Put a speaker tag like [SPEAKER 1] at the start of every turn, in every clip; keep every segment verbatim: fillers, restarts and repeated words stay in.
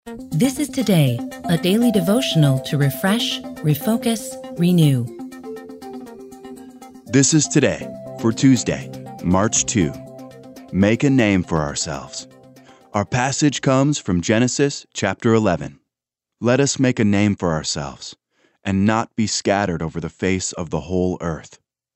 [SPEAKER 1] This is Today, a daily devotional to refresh, refocus, renew.
[SPEAKER 2] This is Today for Tuesday, March second. Make a name for ourselves. Our passage comes from Genesis chapter eleven. Let us make a name for ourselves, and not be scattered over the face of the whole earth.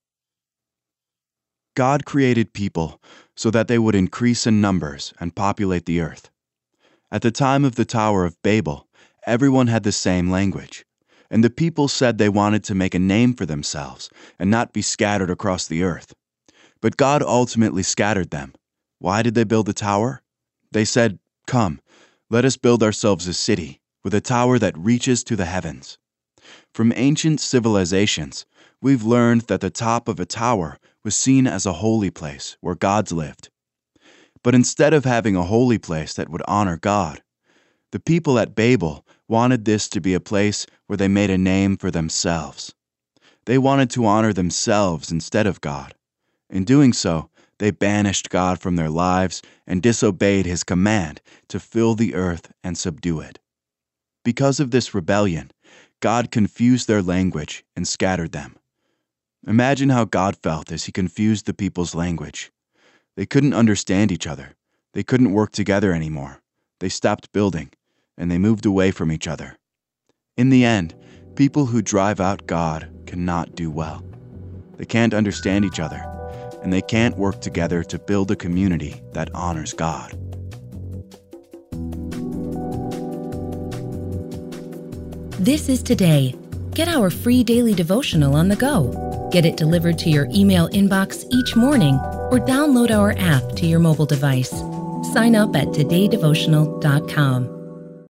[SPEAKER 2] God created people so that they would increase in numbers and populate the earth. At the time of the Tower of Babel, everyone had the same language, and the people said they wanted to make a name for themselves and not be scattered across the earth. But God ultimately scattered them. Why did they build the tower? They said, "Come, let us build ourselves a city with a tower that reaches to the heavens." From ancient civilizations, we've learned that the top of a tower was seen as a holy place where gods lived. But instead of having a holy place that would honor God, the people at Babel wanted this to be a place where they made a name for themselves. They wanted to honor themselves instead of God. In doing so, they banished God from their lives and disobeyed His command to fill the earth and subdue it. Because of this rebellion, God confused their language and scattered them. Imagine how God felt as He confused the people's language. They couldn't understand each other. They couldn't work together anymore. They stopped building, and they moved away from each other. In the end, people who drive out God cannot do well. They can't understand each other, and they can't work together to build a community that honors God.
[SPEAKER 1] This is Today. Get our free daily devotional on the go. Get it delivered to your email inbox each morning or download our app to your mobile device. Sign up at today devotional dot com.